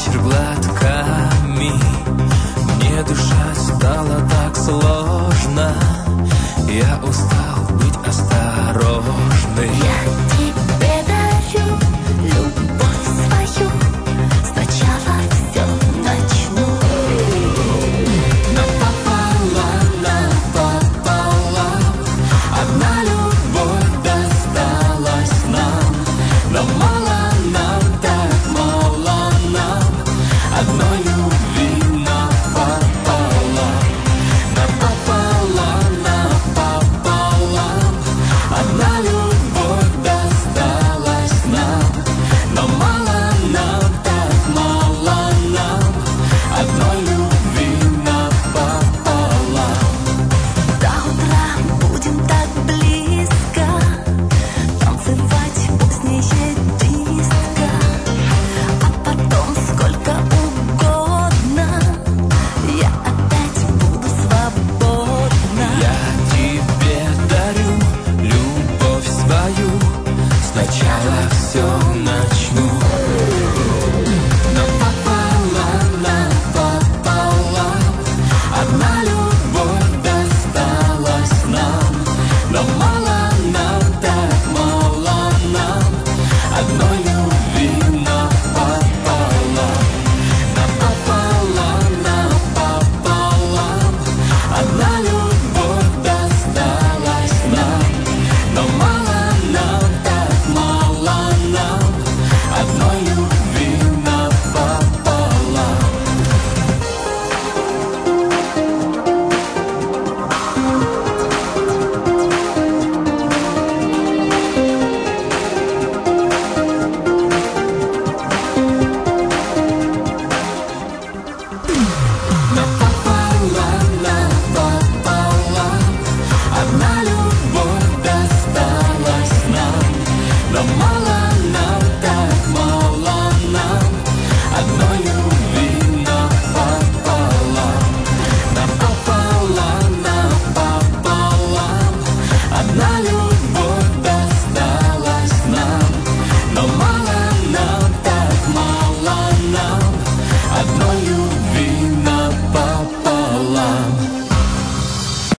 вечер глотками. Мне дышать стало так сложно. Я устал быть осторожным. Я тебе дарю любовь свою. Сначала все начну. Напополам, одна любовь досталась нам. Но мало нам, так мало нам одной любви напополам. Напополам, напополам, одна любовь досталась нам. Но мало нам, так мало нам одной любви напополам. До утра будем так близко, танцевать позднее диско, а потом сколько угодно я опять буду свободна. Я тебе дарю любовь свою. Сначала все начну. Напополам, напополам, одна любовь досталась нам. Но мало нам, так мало нам одной любви напополам. Напополам, напополам, одна любовь досталась нам. Но мало нам, так мало нам одной любви напополам. Напополам, напополам, одна любовь досталась нам. Но мало нам, так мало нам одной любви напополам. Напополам, напополам, одна любовь досталась нам. Но мало нам, так мало нам одной любви.